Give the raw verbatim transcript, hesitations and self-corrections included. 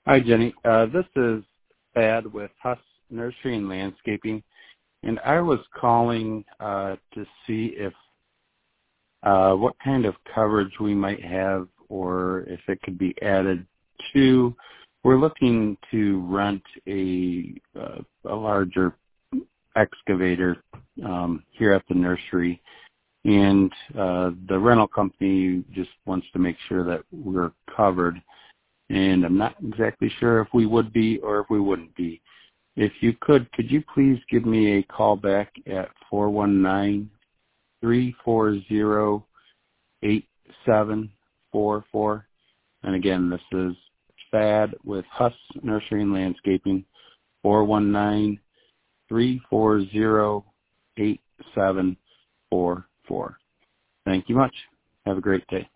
Hi, Jenny. Uh, this is Thad with Huss Nursery and Landscaping, and I was calling uh, to see if uh, what kind of coverage we might have, or if it could be added to. We're looking to rent a uh, a larger excavator um, here at the nursery, and uh, the rental company just wants to make sure that we're covered. And I'm not exactly sure if we would be or if we wouldn't be. If you could, could you please give me a call back at four one nine, three four zero, eight seven four four? And again, this is Thad with Huss Nursery and Landscaping, four one nine, three four zero, eight seven four four. Thank you much. Have a great day.